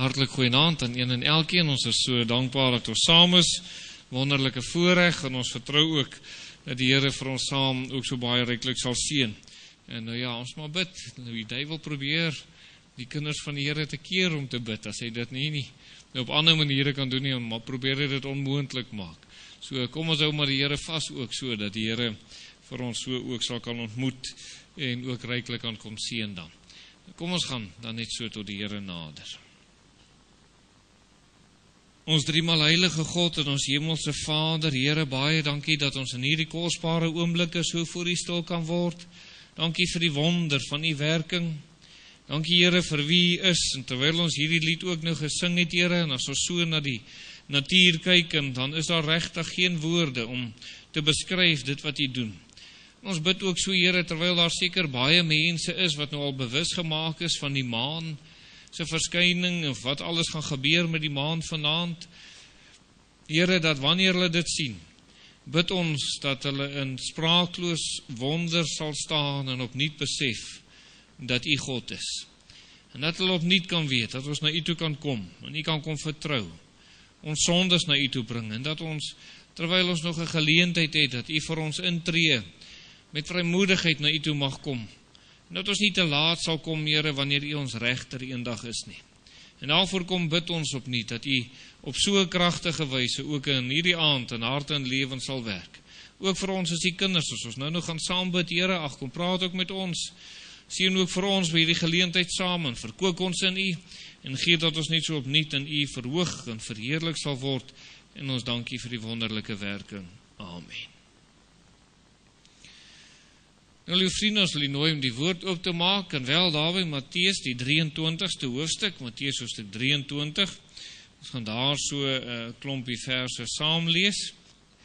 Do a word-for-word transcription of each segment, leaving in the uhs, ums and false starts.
Hartlik goeienaand aan een en elkeen. Ons is so dankbaar dat ons saam is. Wonderlike voorreg en ons vertrou ook dat die Here vir ons saam ook so baie ryklik sal seën. En nou ja, ons maar bid. Nou die duiwel probeer die kinders van die Here te keer om te bid, as hy dit nie nie nou op ander maniere kan doen nie, maar probeer hy dit onmoontlik maak. So kom ons hou maar die Here vas ook so dat die Here vir ons so ook sal kan ontmoet en ook ryklik kan kom seën dan. Kom ons gaan dan net so tot die Here nader. Ons driemaal heilige God en ons hemelse Vader, Here, baie dankie dat ons in hierdie kosbare oomblikke so voor U stil kan word. Dankie vir die wonder van U werking. Dankie, Here, vir wie U is. En terwyl ons hierdie lied ook nou gesing het, Here, en as ons so na die natuur kyk, en dan is daar regtig geen woorde om te beskryf dit wat U doen. En ons bid ook so, Here, terwyl daar seker baie mense is wat nou al bewus gemaak is van die maan se verskyning, of wat alles gaan gebeur met die maan vanaand. Here, dat wanneer hulle dit sien, bid ons dat hulle in spraakloos wonder sal staan en opnuut besef dat U God is. En dat hulle opnuut kan weet, dat ons na U toe kan kom, en U kan kom vertrou, ons sondes na U toe bring, en dat ons, terwyl ons nog 'n geleentheid het, dat U vir ons intree, met vrymoedigheid na U toe mag kom, en dat ons nie te laat sal kom, Here, wanneer U ons regter eendag is nie. En daarvoor kom bid ons opnuut, dat U op so kragtige wyse ook in hierdie aand in harte en lewens sal werk. Ook vir ons as die kinders, as ons nou nog gaan saam bid, Here, ag, kom praat ook met ons, sien ook vir ons by hierdie geleentheid saam, en verkoop ons in U, en gee dat ons net so opnuut in U verhoog en verheerlik sal word, en ons dankie vir die wonderlike werking. Amen. Nou, lieve vriende, ons wil U nooi om die woord oop te maak, en wel daar by Matteus, die drieëntwintigste hoofstuk, Matteus hoofstuk drieëntwintig, ons gaan daar so 'n uh, klompie verse saam lees.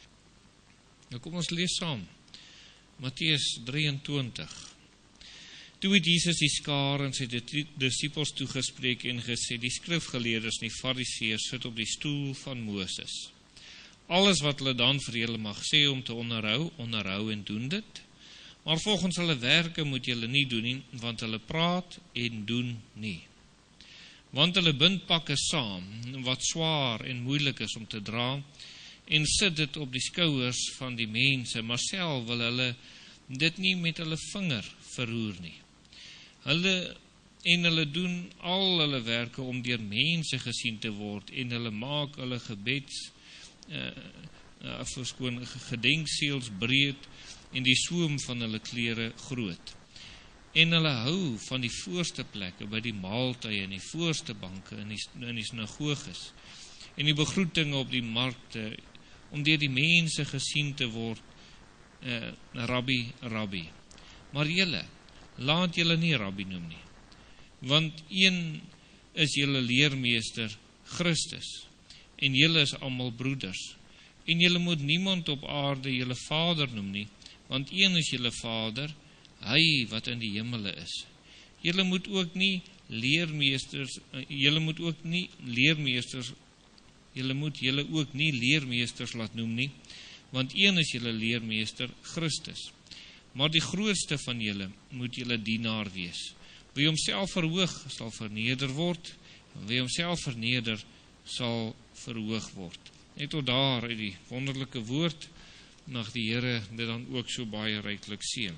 Nou kom ons lees saam, Matteus drieëntwintig. Toe het Jesus die skare en sy disippels toegespreek en gesê, die skrifgeleerdes en die fariseërs sit op die stoel van Moses. Alles wat hulle dan vir julle mag sê om te onderhou, onderhou en doen dit, maar volgens hulle werke moet julle nie doen nie, want hulle praat en doen nie. Want hulle bind pakke saam, wat swaar en moeilik is om te dra, en sit dit op die skouers van die mense, maar self wil hulle dit nie met hulle vinger verroer nie. Hulle en hulle doen al hulle werke om deur mense gesien te word, en hulle maak hulle gebeds uh, uh, verskoon gedenkseels breed, en die soem van hulle klere groot. En hulle hou van die voorste plekke by die maaltye en die voorste banke in die, in die sinagoges en die begroetinge op die markte, om deur die mense gesien te word, uh, rabbi, rabbi. Maar julle, laat julle nie rabbi noem nie, want een is julle leermeester, Christus, en julle is almal broeders, en julle moet niemand op aarde julle vader noem nie, want een is julle Vader, hy wat in die hemele is. Julle moet ook nie leermeesters, julle moet ook nie leermeesters, julle moet julle ook nie leermeesters laat noem nie, want een is julle leermeester, Christus. Maar die grootste van julle moet julle dienaar wees. Wie homself verhoog, sal verneder word, en wie homself verneder, sal verhoog word. Net tot daar uit die wonderlike woord, mag die Here dit dan ook so baie ryklik seën.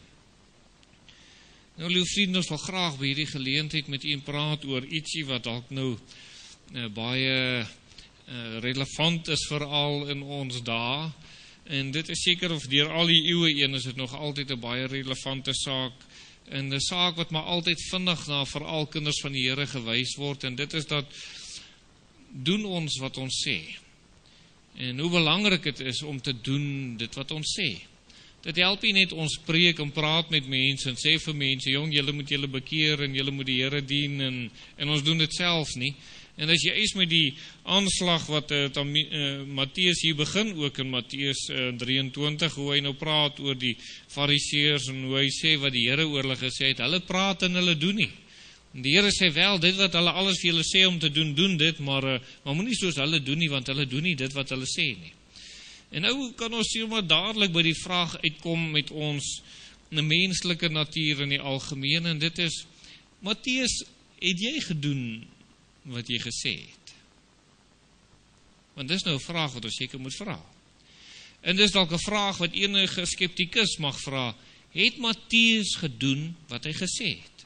Nou, lieve vriende, ons wil graag by hierdie geleentheid met u praat oor ietsie wat dalk nou uh, baie uh, relevant is veral in ons dae, en dit is seker of deur al die eeue een is dit nog altyd 'n baie relevante saak, en 'n saak wat maar altyd vinnig na veral kinders van die Here gewys word, en dit is dat doen ons wat ons sê. En hoe belangrik het is om te doen dit wat ons sê. Dit help nie net ons preek en praat met mense en sê vir mense, jong, julle moet julle bekeer en julle moet die Here dien, en, en ons doen dit self nie. En as jy is met die aanslag wat uh, uh, Matteus hier begin, ook in Matteus uh, drieëntwintig, hoe hy nou praat oor die fariseërs en hoe hy sê wat die Here oor hulle gesê het, hulle praat en hulle doen nie. En die Here sê wel, dit wat hulle alles vir julle sê om te doen, doen dit, maar, uh, maar moet nie soos hulle doen nie, want hulle doen nie dit wat hulle sê nie. En nou kan ons hier maar dadelik by die vraag uitkom met ons menslike natuur in die algemeen, en dit is, Matteus, het jy gedoen wat jy gesê het? Want dis nou 'n vraag wat ons seker moet vra. En dis dalk 'n vraag wat enige skeptikus mag vra, het Matteus gedoen wat hy gesê het?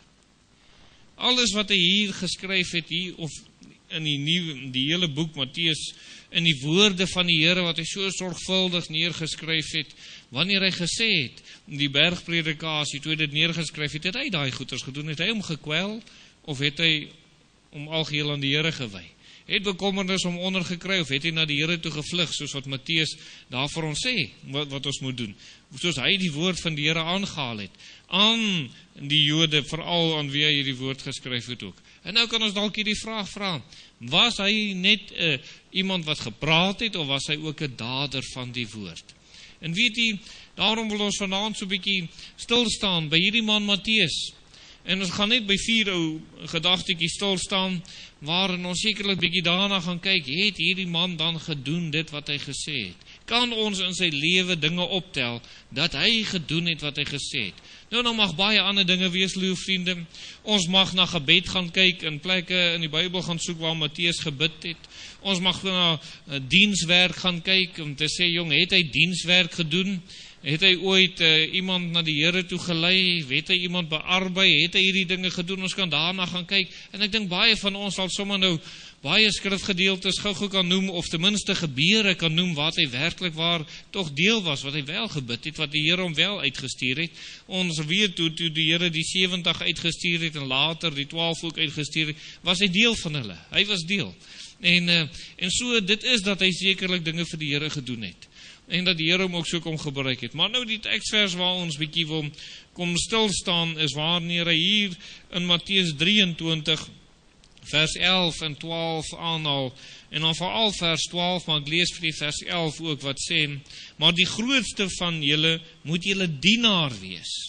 Alles wat hy hier geskryf het, hier, of in die, nieuwe, die hele boek Matteus, in die woorde van die Here wat hy so sorgvuldig neergeskryf het, wanneer hy gesê het, die bergpredikasie, toe hy dit neergeskryf het, het hy daai goeders gedoen, het hy hom gekwel, of het hy om algeheel aan die Here gewy? Het bekommernis om ondergekry, of het hy na die Here toe gevlug, soos wat Matteus daar vir ons sê, wat, wat ons moet doen, soos hy die woord van die Here aangehaal het, aan die Jode, veral aan wie hy die woord geskryf het ook. En nou kan ons dalk hierdie vraag vra, was hy net uh, iemand wat gepraat het, of was hy ook 'n dader van die woord? En weet jy, daarom wil ons vanaand so 'n bietjie stilstaan by hierdie man Matteus. En ons gaan net by vier ou gedagtetjies stilstaan, waarin ons sekerlik bietjie daarna gaan kyk, het hierdie man dan gedoen dit wat hy gesê het? Kan ons in sy lewe dinge optel, dat hy gedoen het wat hy gesê het? Nou, nou mag baie ander dinge wees, liewe vriende. Ons mag na gebed gaan kyk, in plekke in die Bybel gaan soek waar Matteus gebid het. Ons mag na uh, dienswerk gaan kyk, om te sê, jong, het hy dienswerk gedoen? Het hy ooit uh, iemand na die Here toe gelei? Het hy iemand bearbei? Het hy hierdie dinge gedoen? Ons kan daarna gaan kyk. En ek dink baie van ons sal sommer nou baie skrifgedeeltes gou-gou kan noem, of ten minste gebeure kan noem, wat hy werklik waar toch deel was, wat hy wel gebid het, wat die Here hom wel uitgestuur het. Ons weet toe, toe die Here die sewentig uitgestuur het, en later die twaalf ook uitgestuur het, was hy deel van hulle. Hy was deel. En, uh, en so, dit is dat hy sekerlik dinge vir die Here gedoen het. En dat die Here hom ook so kom gebruik het. Maar nou die tekstvers waar ons bietjie wil kom stilstaan, is wanneer hy hier in Matteus drieëntwintig, vers elf en twaalf aanhaal, en dan veral vers twaalf, maar ek lees vir die vers elf ook, wat sê, maar die grootste van julle moet julle dienaar wees.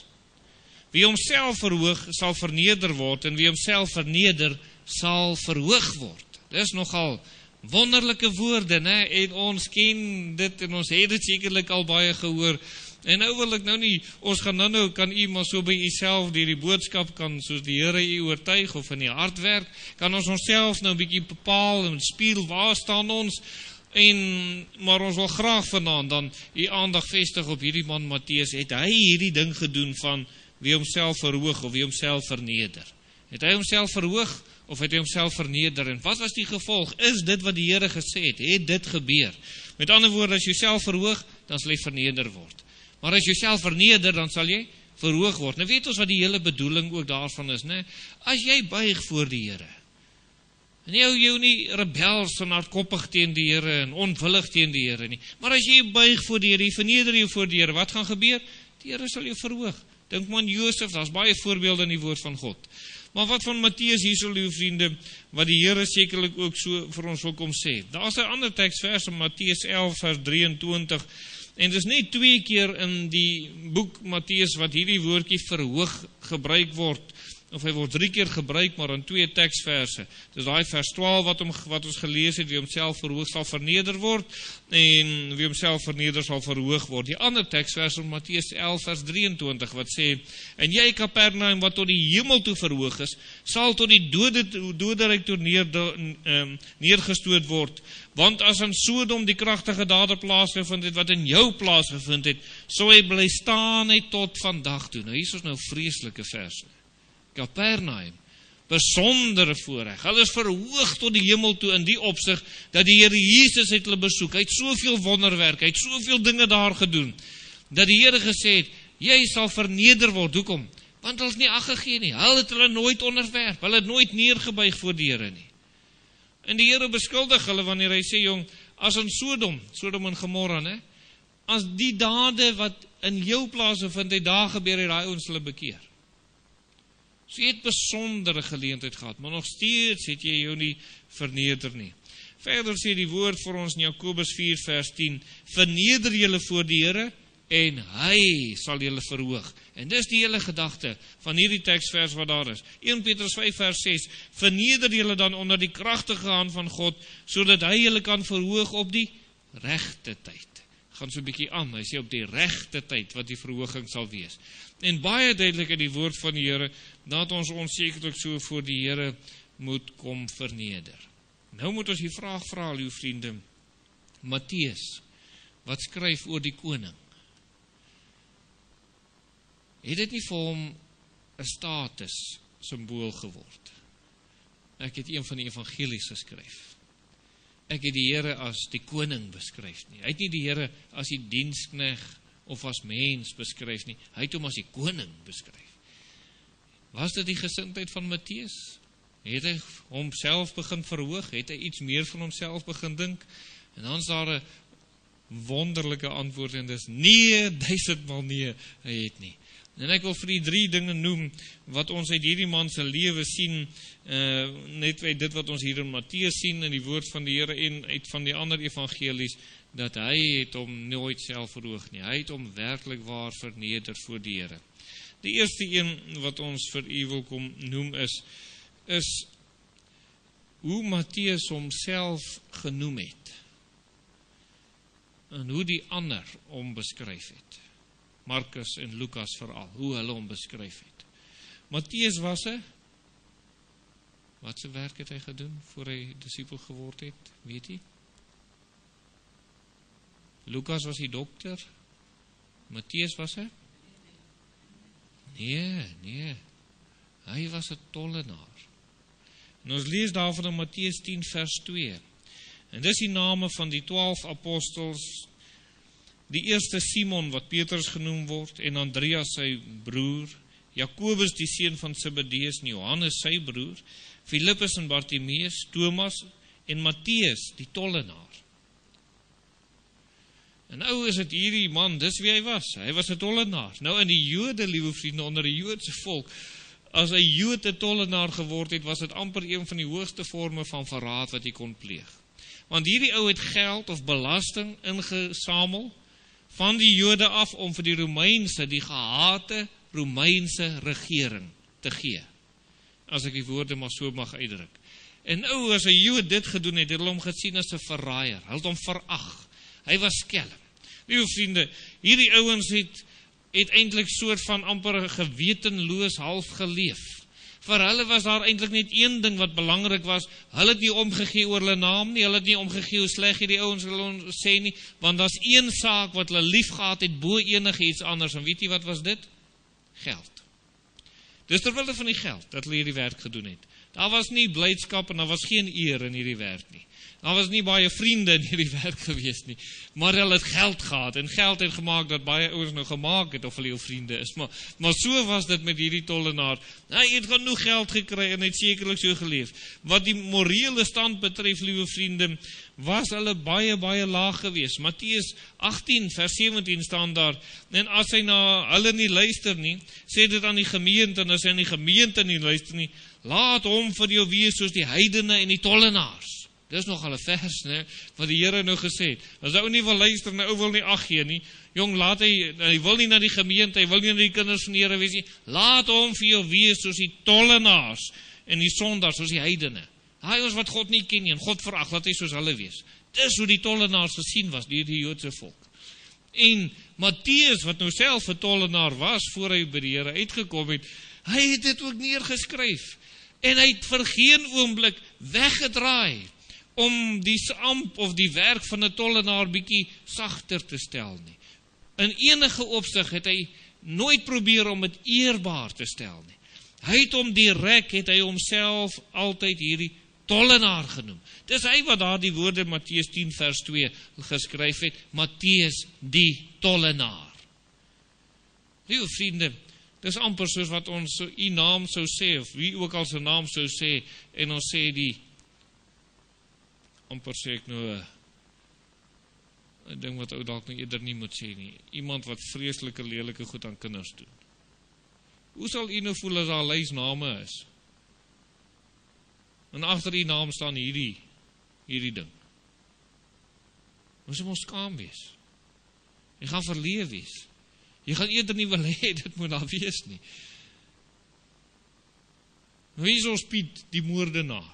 Wie homself verhoog, sal verneder word, en wie homself verneder, sal verhoog word. Dis nogal wonderlike woorde, né? En ons ken dit, en ons het dit sekerlik al baie gehoor. En nou wil ek nou nie, ons gaan nou nou, kan u maar so by u self, die die boodskap kan, soos die Here u oortuig, of in die hart werk, kan ons onsself nou 'n bietjie bepaal, en spieel, waar staan ons, en, maar ons wil graag vanaand dan u aandag vestig op hierdie man Matteus. Het hy hierdie ding gedoen van wie homself verhoog, of wie homself verneder? Het hy homself verhoog, of het hy homself verneder? En wat was die gevolg? Is dit wat die Here gesê het? Het dit gebeur? Met ander woorde, as jy self verhoog, dan sal jy verneder word. Maar as jy self verneder, dan sal jy verhoog word. Nou weet ons wat die hele bedoeling ook daarvan is, né? As jy buig voor die Here, en jy jou nie rebels en hardkoppig teen die Here, en onwillig teen die Here nie, maar as jy buig voor die Here, jy verneder jou voor die Here, wat gaan gebeur? Die Here sal jou verhoog. Dink maar aan Josef, daar's baie voorbeelde in die woord van God. Maar wat van Matteus hierso, liewe vriende, wat die Here sekerlik ook so vir ons wil kom sê. Daar's 'n ander teksvers in Matteus elf vers drieëntwintig, en dit is net twee keer in die boek Matteus wat hierdie woordjie verhoog gebruik word, of hy word drie keer gebruik, maar in twee teksverse. Dis daai vers twaalf wat, om, wat ons gelees het, wie homself verhoog sal verneder word, en wie homself verneder sal verhoog word. Die ander teksvers in Matteus elf vers drieëntwintig, wat sê, en jy Kapernaum, wat tot die hemel toe verhoog is, sal tot die dode, doderyk toe neer, um, neergestoot word, want as in Sodom die kragtige dade plaasgevind het, wat in jou plaasgevind het, sou hy bly staan het tot vandag toe. Nou hier is ons nou vreeslike verse. Kapernaum, besondere voorreg. Hulle is verhoog tot die hemel toe in die opsig, dat die Here Jesus het hulle besoek. Hy het soveel wonderwerk, hy het soveel dinge daar gedoen, dat die Here gesê het, jy sal verneder word. Hoekom? Want hulle is nie ag gegee nie. Hulle het hulle nooit onderwerp. Hulle het nooit neergebuig voor die Here nie. En die Here beskuldig hulle wanneer hy sê, jong, as in Sodom, Sodom en Gomorra, ne, as die dade wat in jou plaas vind, het daar gebeur, het daai ons hulle bekeer. So jy het besondere geleentheid gehad, maar nog steeds het jy jou nie verneder nie. Verder sê die woord vir ons in Jakobus vier vers tien, verneder julle voor die Here, en hy sal julle verhoog. En dis die hele gedagte van hierdie teksvers wat daar is. Eerste Petrus vyf vers ses, verneder julle dan onder die kragtige hand van God, sodat hy julle kan verhoog op die regte tyd. Gaan so 'n bietjie aan, hy sê op die regte tyd wat die verhooging sal wees. En baie duidelik in die woord van die Here, dat ons onsekerlik so voor die Here moet kom verneder. Nou moet ons die vraag vra, liewe vriende, Matteus, wat skryf oor die koning? Het dit nie vir hom 'n status symbool geword? Ek het een van die evangelies geskryf. Ek het die Here as die koning beskryf nie. Hy het nie die Here as die diensknegt of as mens beskryf nie. Hy het hom as die koning beskryf. Was dit die gesindheid van Matteus? Het hy homself begin verhoog? Het hy iets meer van homself begin dink? En dan is daar 'n wonderlike antwoord en dis nee, duisendmal nee, hy het nie. En ek wil vir die drie dinge noem wat ons uit hierdie man se lewe sien, uh, net uit dit wat ons hier in Matteus sien in die woord van die Here en uit van die ander evangelies, dat hy het hom nooit self verhoog nie. Hy het hom werklik waar verneder voor die Here. Die eerste een wat ons vir u wil kom noem is, is hoe Matteus homself genoem het. En hoe die ander hom beskryf het. Markus en Lukas veral, hoe hulle hom beskryf het. Matteus was 'n, wat se werk het hy gedoen voor hy disipel geword het, weet jy? Lukas was die dokter, Matteus was 'n? Nee, nee, hy was 'n tollenaar. En ons lees daarvan in Matteus tien vers twee. En dis die name van die twaalf apostels, die eerste Simon wat Petrus genoem word, en Andreas sy broer, Jakobus die seun van Zebedeus en Johannes sy broer, Filippus en Bartimeus, Thomas en Matteus die tollenaar. En nou is dit hierdie man, dis wie hy was, hy was 'n tollenaar. Nou in die Jode, liewe vriende, onder die Joodse volk, as 'n Jood 'n tollenaar geword het, was dit amper een van die hoogste vorme van verraad wat jy kon pleeg. Want hierdie ou het geld of belasting ingesamel van die Jode af om vir die Romeinse, die gehate Romeinse regering te gee. As ek die woorde maar so mag uitdruk. En nou as 'n Jood dit gedoen het, het hulle hom gesien as 'n verraaier. Hulle het hom verag. Hy was skelm. Liewe vriende, hierdie ouens het het eintlik soort van amper gewetenloos half geleef. Vir hulle was daar eintlik net een ding wat belangrik was. Hulle het nie omgegee oor hulle naam nie, hulle het nie omgegee hoe sleg hierdie ouens hulle sê nie, want daar's een saak wat hulle lief gehad het bo enige iets anders. En weet jy wat was dit? Geld. Dis terwille van die geld dat hulle hierdie werk gedoen het. Daar was nie blydskap en daar was geen eer in hierdie werk nie. Daar was nie baie vriende in hierdie werk gewees nie, maar hulle het geld gehad, en geld het gemaak dat baie ouens nou gemaak het, of hulle jou vriende is, maar, maar so was dit met hierdie tollenaar. Hy het genoeg geld gekry, en het sekerlik so geleef. Wat die morele stand betref, liewe vriende, was hulle baie, baie laag gewees. Matteus agttien vers sewentien staan daar, en as hy na hulle nie luister nie, sê dit aan die gemeente, en as hy aan die gemeente nie luister nie, laat hom vir jou wees soos die heidene en die tollenaars. Dis nog al 'n vers, né, wat die Here nou gesê het. As hy ou nie wil luister, nou ou wil nie ag gee nie. Jong, laat hy, hy wil nie na die gemeente, hy wil nie na die kinders van die Here wees nie. Laat hom vir jou wees soos die tollenaars en die sondaars, soos die heidene. Daai ons wat God nie ken nie en God verag, laat hy soos hulle wees. Dis hoe die tollenaars gesien was deur die Joodse volk. En Matteus, wat nou self 'n tollenaar was voor hy by die Here uitgekom het, hy het dit ook neergeskryf. En hy het vir geen oomblik weggedraai om die amp of die werk van 'n tollenaar bietjie sagter te stel nie. In enige opsig het hy nooit probeer om dit eerbaar te stel nie. Hy het hom direk, het hy homself altyd hierdie tollenaar genoem. Dis hy wat daar die woorde Matteus tien vers twee geskryf het, Matteus die tollenaar. Liewe vriende, dis amper soos wat ons so u naam sou sê, of wie ook al sy naam sou sê, en ons sê die amper sê ek nou 'n ding wat ou dalk nou eerder nie moet sê nie. Iemand wat vreeslike lelike goed aan kinders doen. Hoe sal u nou voel as daar 'n lys name is? En agter u naam staan hierdie hierdie ding. Ons moet skaam wees. Jy gaan verleë wees. Jy gaan eerder nie wil hê dit moet daar wees nie. Nou hier is ons Piet, die moordenaar.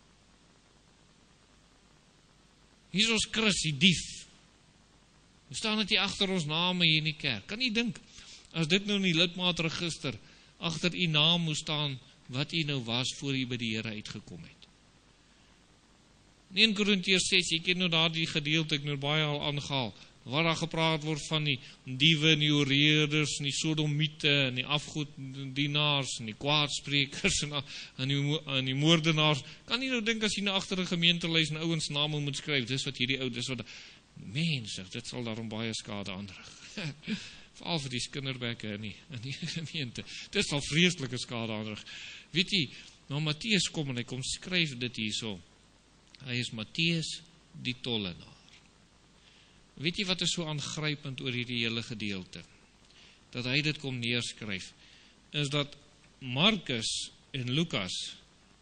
Hier is ons Chris, die dief. Hoe staan dit hier agter ons name hier in die kerk? Kan jy dink, as dit nou in die lidmaatregister agter u naam moet staan, wat jy nou was voor jy by die Here uitgekom het. In eerste Korintiërs ses, ek het nou daar die gedeelte, ek nou baie al aangehaal, waar daar gepraat word van die diewe, die oreerders, die sodomiete, die afgoddienaars, die kwaadsprekers, en, en, die, en die moordenaars. Kan jy nou dink as jy nou agter 'n gemeentelys en ouens name moet skryf, dis wat hierdie ou, dis wat, mense, dit sal daarom baie skade aanrig. Veral vir die kinderbekke in die, in die gemeente. Dit sal vreeslike skade aanrig. Weet jy, nou Matteus kom en hy kom skryf dit hierso. Hy is Matteus die tollenaar. Weet jy wat is so aangrypend oor hierdie hele gedeelte? Dat hy dit kom neerskryf, is dat Markus en Lukas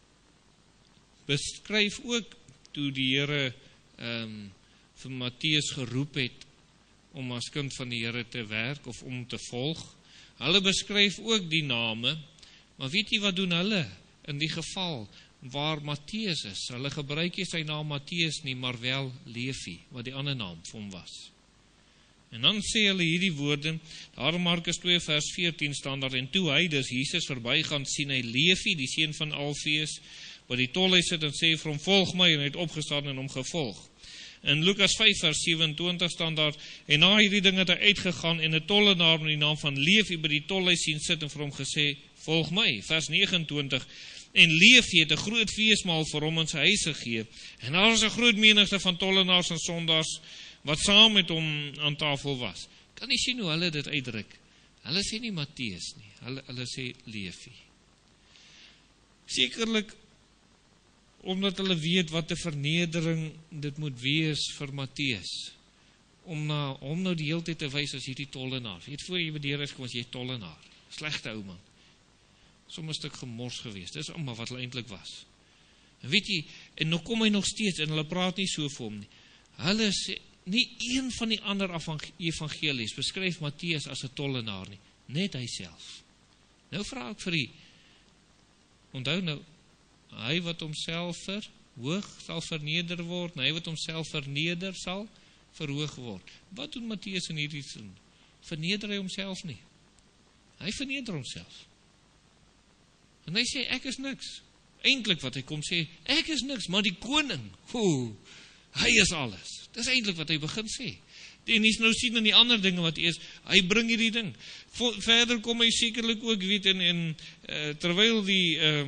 beskryf ook toe die Here um, vir Matteus geroep het om as kind van die Here te werk of om te volg. Hulle beskryf ook die name, maar weet jy wat doen hulle in die geval waar Matteus is? Hulle gebruik nie sy naam Matteus nie, maar wel Levi, wat die ander naam vir hom was. En dan sê hulle hierdie woorde, daar in Markus twee vers veertien staan daar, en toe hy dus Jesus verbygaan, sien hy Levi, die seun van Alfeus, by die tolhuis sit en sê vir hom, volg my, en hy het opgestaan en hom gevolg. In Lukas vyf vers sewenentwintig staan daar, en na hierdie ding het hy uitgegaan, en 'n tollenaar met die naam van Levi by die tolhuis sien sit, en vir hom gesê, volg my. Vers negenentwintig, en Levi het 'n groot feesmaal vir hom in sy huis gegee, en daar was 'n groot menigte van tollenaars en sondaars, wat saam met hom aan tafel was. Kan jy sien hoe hulle dit uitdruk? Hulle sê nie Matteus nie, hulle, hulle sê Levi. Sekerlik, omdat hulle weet wat 'n vernedering dit moet wees vir Matteus, om na hom nou die hele tyd te wys as hierdie tollenaar. Jy het voor jy by die Here is kom as jy tollenaar, slegte ou man. Soms 'n stuk gemors geweest, dis almal wat hulle eintlik was. En weet jy, en nou kom hy nog steeds, en hulle praat nie so vir hom nie. Hulle sê, nie een van die ander evangelies beskryf Matteus as 'n tollenaar nie, net hy self. Nou vra ek vir u, onthou nou, hy wat homself verhoog sal verneder word, en hy wat homself verneder sal verhoog word. Wat doen Matteus in hierdie sin? Verneder hy homself nie? Hy verneder homself. En hy sê, ek is niks. Eintlik wat hy kom sê, ek is niks, maar die koning, ho, hy is alles. Dis eintlik wat hy begin sê. En hy nou sien in die ander dinge wat hy is, hy bring hierdie ding. Verder kom hy sekerlik ook, weet, en, en uh, terwyl die uh,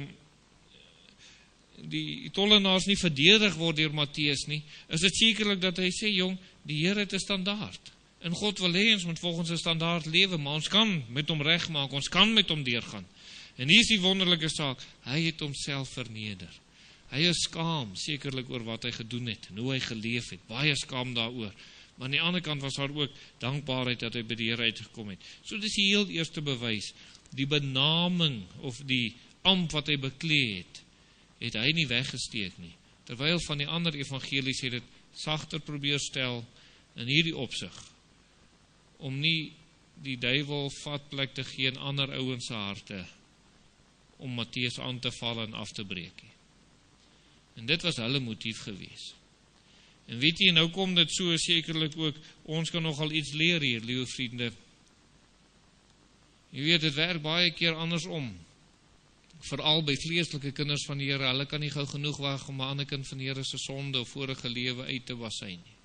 die tollenaars nie verdedig word deur Matteus nie, is dit sekerlik dat hy sê, jong, die Here het 'n standaard. En God wil hê ons moet volgens 'n standaard lewe, maar ons kan met hom regmaak, ons kan met hom deurgaan. En hier is die wonderlike saak, hy het homself verneder. Hy is skaam, sekerlik oor wat hy gedoen het, en hoe hy geleef het, baie skaam daaroor. Maar aan die ander kant was daar ook dankbaarheid dat hy by die Here uitgekom het. So dis die heel eerste bewys, die benaming of die ampt wat hy beklee het, het hy nie weggesteek nie. Terwyl van die ander evangelies het dit sagter probeer stel in hierdie opsig, om nie die duiwel vatplek te gee in ander ouens se harte, om Matteus aan te val en af te breek. En dit was hulle motief gewees. En weet jy, nou kom dit so sekerlik ook, ons kan nogal iets leer hier, liewe vriende. Jy weet, dit werk baie keer andersom. Veral by vleeslike kinders van die Here, hulle kan nie gou genoeg wag om 'n ander kind van die Here se sonde of vorige lewe uit te was hy nie.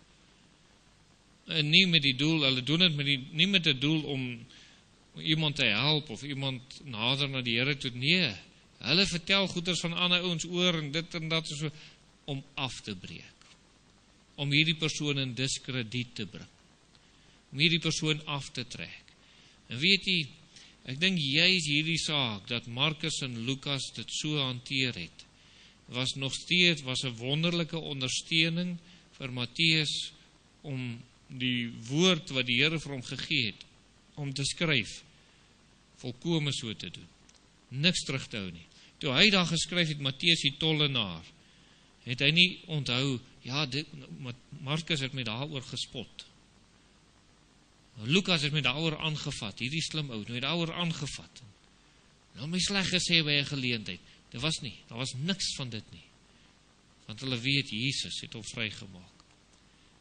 En nie met die doel, hulle doen dit met die, nie met die doel om iemand te help of iemand nader na die Here toe, nee. Hulle vertel goeders van ander ouens oor en dit en dat so, om af te breek. Om hierdie persoon in diskrediet te bring. Om hierdie persoon af te trek. En weet jy, ek dink juis hierdie saak, dat Markus en Lukas dit so hanteer het, was nog steeds, was 'n wonderlike ondersteuning vir Matteus, om die woord wat die Here vir hom gegee het, om te skryf, volkome so te doen. Niks terug te hou nie. Toe hy daar geskryf het, Matteus die tollenaar, het hy nie onthou, ja, dit, Markus het met daaroor gespot. Lukas het met daaroor aangevat, hierdie slim ou, het daaroor aangevat. Nou my sleg gesê by 'n geleentheid. Dit was nie, daar was niks van dit nie. Want hulle weet, Jesus het hom vrygemaak.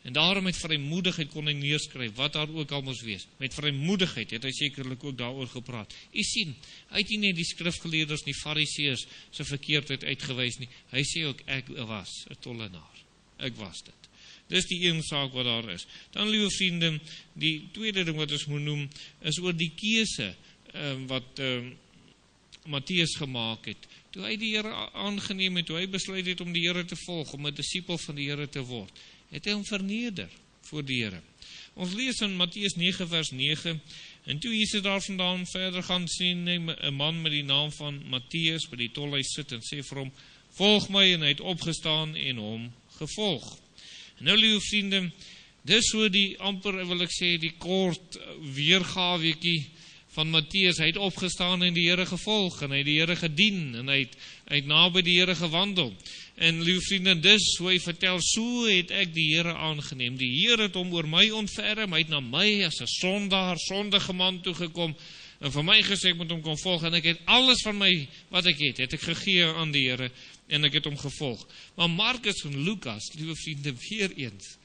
En daarom met vrymoedigheid kon hy neerskryf, wat daar ook al moes wees. Met vrymoedigheid het hy sekerlik ook daaroor gepraat. U sien, hy het nie net die skrifgeleerders, nie fariseërs se verkeerdheid uitgewys nie. Hy sê ook, ek was 'n tollenaar. Ek was dit. Dis die een saak wat daar is. Dan, liewe vriende, die tweede ding wat ons moet noem, is oor die keuse um, wat um, Matteus gemaak het. Toe hy die Here aangeneem het, toe hy besluit het om die Here te volg, om 'n disipel van die Here te word, het hy hom verneder voor die Here. Ons lees in Matteus nege vers nege, en toe Jesus daar vandaan verder gaan, sien hy 'n man met die naam van Matteus by die tolhuis sit en sê vir hom, volg my, en hy het opgestaan en hom gevolg. En nou, liewe vriende, dis so die amper, wil ek sê, die kort weergaweekie van Matteus. Hy het opgestaan en die Here gevolg, en hy het die Here gedien, en hy het, hy het naby die Here gewandel. En liewe vriende, dis hoe hy vertel, so het ek die Here aangeneem. Die Here het hom oor my ontferm, hy het na my as 'n sondaar, sondige man toegekom, en vir my gesê ek moet hom kom volg, en ek het alles van my, wat ek het, het ek gegee aan die Here, en ek het hom gevolg. Maar Markus en Lukas, liewe vriende, weer eens,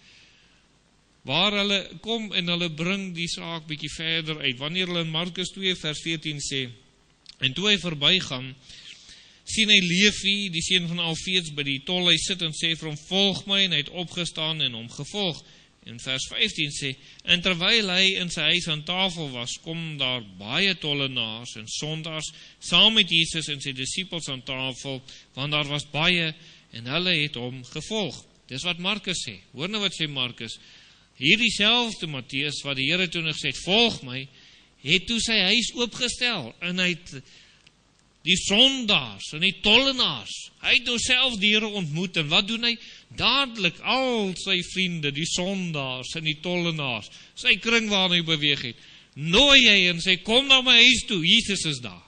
waar hulle kom en hulle bring die saak bietjie verder uit, wanneer hulle in Markus twee vers veertien sê, en toe hy verbygaan, sien hy Levi, die seun van Alfeus, by die tolhuis sit en sê vir hom, volg my, en hy het opgestaan en hom gevolg. En vers vyftien sê, en terwyl hy in sy huis aan tafel was, kom daar baie tollenaars en sondaars, saam met Jesus en sy disippels aan tafel, want daar was baie, en hulle het hom gevolg. Dis wat Markus sê. Hoor nou wat sê Markus, hierdie selfde Matteus, wat die Here toe nog sê, volg my, het toe sy huis oopgestel, en hy het die sondaars en die tollenaars, hy het nou self die Here ontmoet, en wat doen hy? Dadelik al sy vriende, die sondaars en die tollenaars, sy kring waar hy beweeg het, nooi hy en sê, kom na my huis toe, Jesus is daar.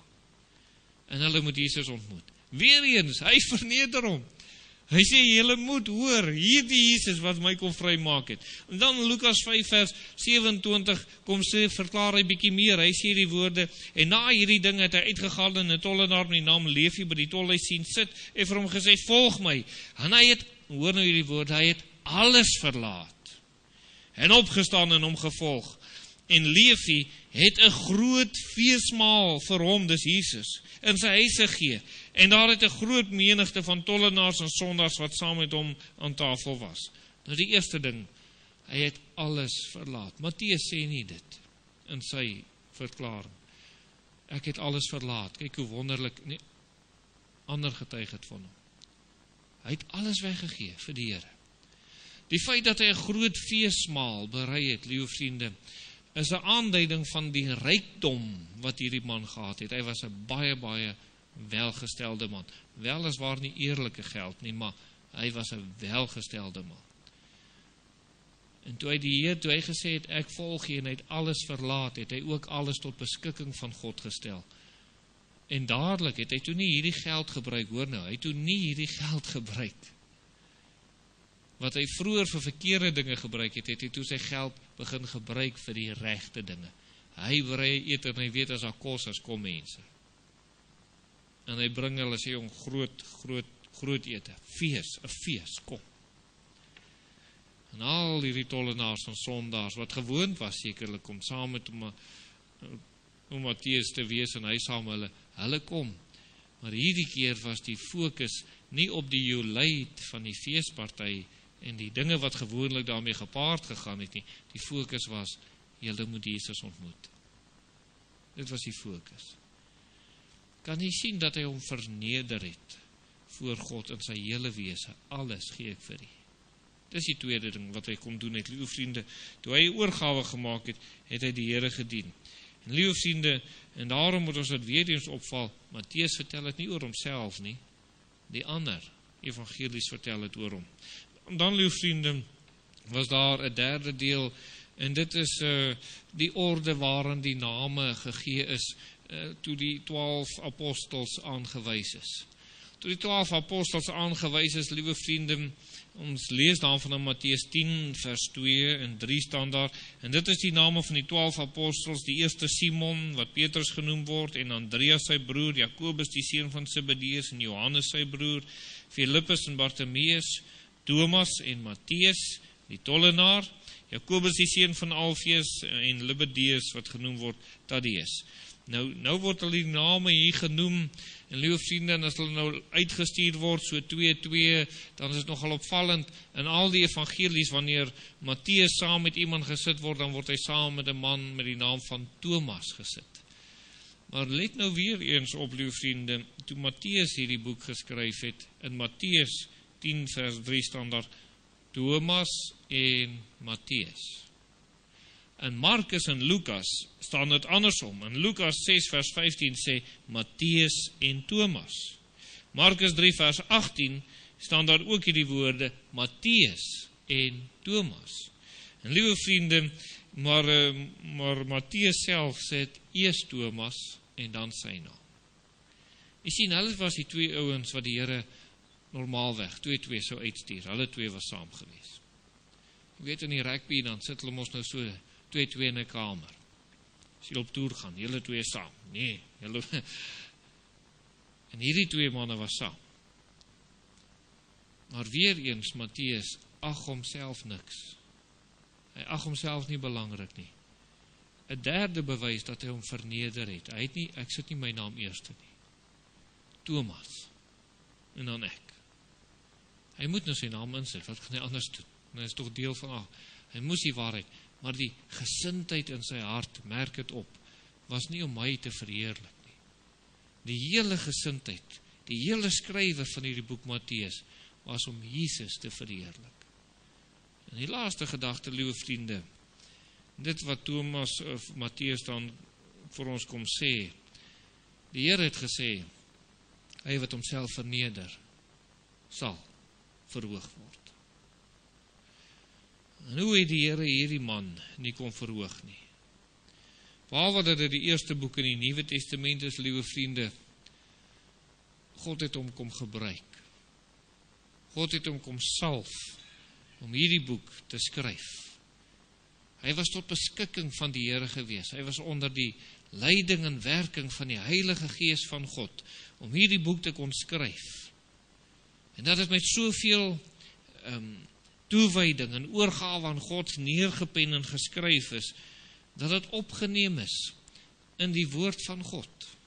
En hulle moet Jesus ontmoet. Weereens, hy verneder hom. Hy sê, julle moet hoor, hierdie Jesus wat my kon vrymaak het. En dan Lukas vyf vers sewenentwintig, kom sê, verklaar hy bietjie meer, hy sê die woorde, en na hierdie ding het hy uitgegaan en 'n tollenaar met die naam Levi by die tolhuis sien sit, en vir hom gesê, volg my. En hy het, hoor nou hierdie woorde, hy het alles verlaat, en opgestaan en hom gevolg. En Levi het 'n groot feesmaal vir hom, dis Jesus, in sy huis gegee. En daar het 'n groot menigte van tollenaars en sondaars wat saam met hom aan tafel was. Nou die eerste ding, hy het alles verlaat. Matteus sê nie dit in sy verklaring. Ek het alles verlaat. Kyk hoe wonderlik, nee, ander getuig het van hom. Hy het alles weggegee vir die Here. Die feit dat hy 'n groot feesmaal berei het, liewe vriende, is 'n aanduiding van die rykdom wat hierdie man gehad het. Hy was 'n baie, baie welgestelde man. Weliswaar nie eerlike geld nie, maar hy was 'n welgestelde man. En toe hy die Heer, toe hy gesê het, ek volg jy, en hy het alles verlaat, het hy ook alles tot beskikking van God gestel. En dadelik het hy toe nie hierdie geld gebruik, hoor nou, hy het toe nie hierdie geld gebruik, wat hy vroeër vir verkeerde dinge gebruik het, het hy toe sy geld begin gebruik vir die regte dinge. Hy berei eet en hy weet as daar kos as kom mense. En hy bring hulle, sê jong, groot, groot, groot ete, fees, 'n fees, kom. En al hierdie tollenaars en sondaars, wat gewoond was sekerlik om saam met hom, om Matteus te wees en hy saam hulle, hulle kom. Maar hierdie keer was die fokus nie op die jolijt van die feesparty en die dinge wat gewoonlik daarmee gepaard gegaan het nie. Die fokus was, julle moet Jesus ontmoet. Dit was die fokus. Kan jy sien dat hy hom verneder het voor God in sy hele wese? Alles gee ek vir u. Dis die tweede ding wat hy kom doen het, liewe vriende. Toe hy 'n oorgawe gemaak het, het hy die Here gedien. En liewe vriende, en daarom moet ons dit weer eens opval, Matteus vertel het nie oor homself nie, die ander evangelies vertel het oor hom. En dan, liewe vriende, was daar 'n derde deel, en dit is uh, die orde waarin die name gegee is, uh, toe die twaalf apostels aangewys is. Toe die twaalf apostels aangewys is, liewe vriende, ons lees daarvan in Matteus tien vers twee en drie staan daar, en dit is die name van die twaalf apostels, die eerste Simon, wat Petrus genoem word, en Andreas sy broer, Jakobus die seun van Zebedeus, en Johannes sy broer, Filippus en Bartimeus, Thomas en Matteus, die tollenaar, Jakobus die seun van Alfeus en Libedeus wat genoem word Thaddeus. Nou, nou word hulle die name hier genoem, en liewe vriende, en as hulle nou uitgestuur word, so twee, twee, dan is het nogal opvallend, in al die evangelies, wanneer Mattheus saam met iemand gesit word, dan word hy saam met 'n man met die naam van Thomas gesit. Maar let nou weer eens op, liewe vriende, toe Mattheus hierdie boek geskryf het, in Mattheus tien vers drie staan daar, Thomas en Mattheus. In Markus en Lukas staan dit andersom. In Lukas ses vers vyftien sê Mattheus en Thomas. Markus drie vers agttien staan daar ook hierdie woorde Mattheus en Thomas. En liewe vriende, maar, maar Mattheus self sê eers Thomas en dan sy naam. Jy sien, hulle was die twee ouens wat die Here normaalweg, twee twee sou uitstuur. Hulle twee was saam gewees. Jy weet in die rugby, dan sit hulle mos nou so twee twee in 'n kamer. As jy op toer gaan, julle twee saam. Nee, julle en hierdie twee manne was saam. Maar weer eens Mattheus ag homself niks. Hy ag homself nie belangrik nie. 'n Derde bewys dat hy hom verneder het. Hy het nie, ek sit nie my naam eerste nie. Thomas. En dan ek. Hy moet nou sy naam insit, wat gaan hy anders doen? Hy is toch deel van, ag, hy moes die waarheid, maar die gesindheid in sy hart, merk het op, was nie om my te verheerlik nie. Die hele gesindheid, die hele skrywer van hierdie boek Mattheus, was om Jesus te verheerlik. En die laaste gedagte, liewe vriende, dit wat Thomas of Mattheus dan vir ons kom sê, die Here het gesê, hy wat homself verneder, sal verhoog word. En hoe het die Here hierdie man nie kon verhoog nie? Behalwe dat dit die eerste boek in die Nuwe Testament is, liewe vriende, God het hom kom gebruik. God het hom kom salf om hierdie boek te skryf. Hy was tot beskikking van die Here gewees. Hy was onder die leiding en werking van die Heilige Gees van God om hierdie boek te kon skryf. En dat het met soveel um, toewyding en oorgawe aan God neergepen en geskryf is, dat het opgeneem is in die woord van God.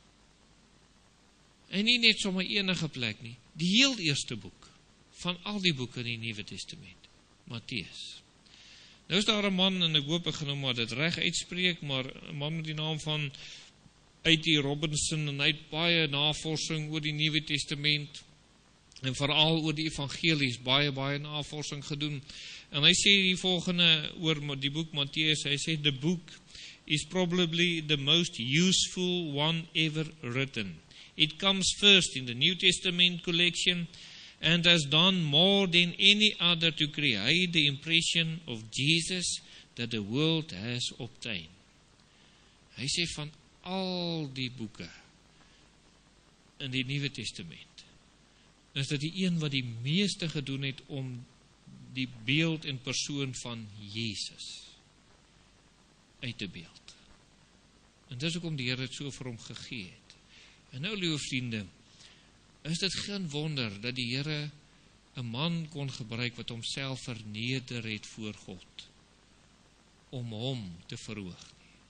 En nie net sommer enige plek nie, die heel eerste boek van al die boeke in die Nuwe Testament, Mattheus. Nou is daar 'n man, en ek hoop ek genoem maar dit reg uitspreek, maar 'n man met die naam van A T Robinson, en hy het baie navorsing oor die Nuwe Testament, en veral oor die evangelies, baie, baie navorsing gedoen. En hy sê die volgende oor die boek Mattheus, hy sê, the book is probably the most useful one ever written. It comes first in the New Testament collection, and has done more than any other to create the impression of Jesus that the world has obtained. Hy sê van al die boeke in die Nuwe Testament, is dit die een wat die meeste gedoen het om die beeld en persoon van Jesus uit te beeld. En dis ook om die Here het so vir hom gegee het. En nou, liewe vriende, is dit geen wonder dat die Here 'n man kon gebruik wat homself verneder het voor God, om hom te verhoog.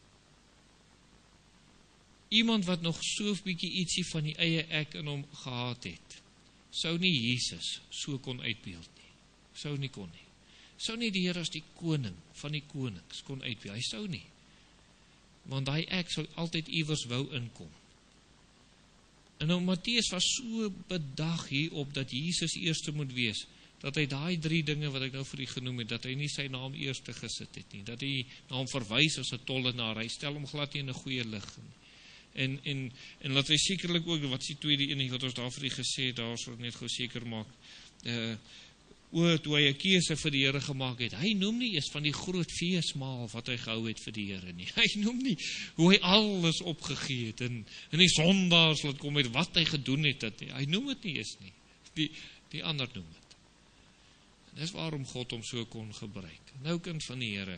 Iemand wat nog so 'n bietjie ietsie van die eie ek in hom gehad het, sou nie Jesus so kon uitbeeld nie. Sou nie kon nie. Sou nie die Here as die koning van die konings kon uitbeeld. Hy sou nie. Want hy ek sou altyd iewers wou inkom. En nou Mattheus was so bedag hierop dat Jesus eerste moet wees, dat hy daai drie dinge wat ek nou vir u genoem het, dat hy nie sy naam eerste gesit het nie, dat hy na hom verwys as 'n tollenaar, hy stel hom glad nie in 'n goeie lig nie. En, en, en laat hy sekerlik ook, wat is die tweede ene wat ons daar vir u gesê het, daar sal net gou seker maak, uh, o, toe hy 'n keuse vir die Here gemaak het, hy noem nie eens van die groot feesmaal wat hy gehou het vir die Here nie, hy noem nie hoe hy alles opgegee het, en, en die sondaars laat kom het, wat hy gedoen het, dat, hy noem het nie eens nie, die, die ander noem het. En dis waarom God hom so kon gebruik. Nou kind van die Here,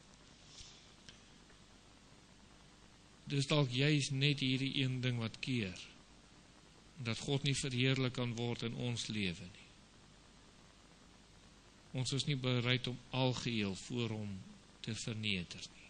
dis dalk juist net hierdie een ding wat keer, dat God nie verheerlik kan word in ons lewe nie. Ons is nie bereid om algeheel voor hom te verneder nie.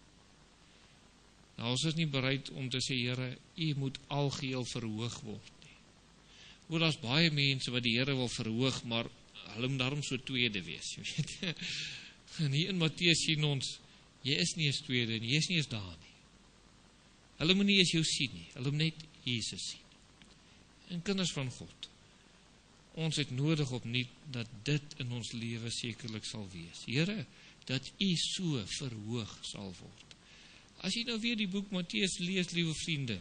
Nou, ons is nie bereid om te sê, Here, U moet algeheel verhoog word nie. Want daar's baie mense wat die Here wil verhoog, maar hulle moet daarom so tweede wees, jy weet. En hier in Matteus sien ons, jy is nie eens tweede nie, jy is nie eens daar nie. Hulle moet nie eens jou sien nie, hulle moet net Jesus sien. En kinders van God, ons het nodig opnuut dat dit in ons lewe sekerlik sal wees. Here, dat U so verhoog sal word. As jy nou weer die boek Matteus lees, liewe vriende,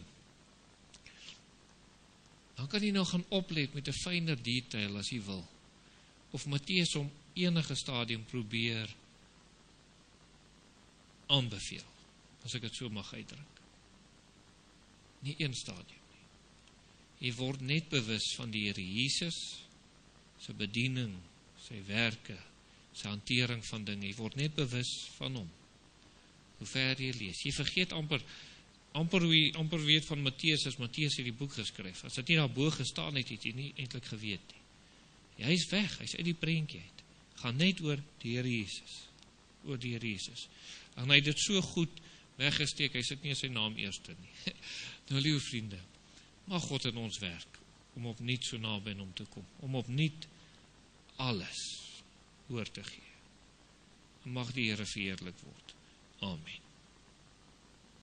dan kan jy nou gaan oplet met 'n fynere detail as jy wil. Of Matteus om enige stadium probeer aanbeveel, as ek dit so mag uitdruk. Nie een stadium nie. Jy word net bewus van die Here Jesus, sy bediening, sy werke, sy hantering van dinge. Jy word net bewus van hom. Hoe ver jy lees. Jy vergeet amper, amper hoe jy amper weet van Matteus, as Matteus hierdie boek geskryf. As dit nie daarbo gestaan het, het jy nie eintlik geweet nie. Hy is weg, hy is uit die prentjie uit. Gaan net oor die Here Jesus. Oor die Here Jesus. En hy het dit so goed weggesteek, hy sit nie in sy naam eerste nie. Nou, liewe vriende, mag God in ons werk, om opnuut so naby aan hom te kom, om opnuut alles oor te gee. En mag die Here verheerlik word. Amen.